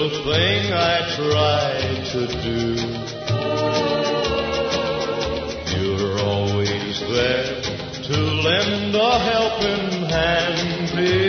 little thing I try to do. You're always there to lend a helping hand, dear.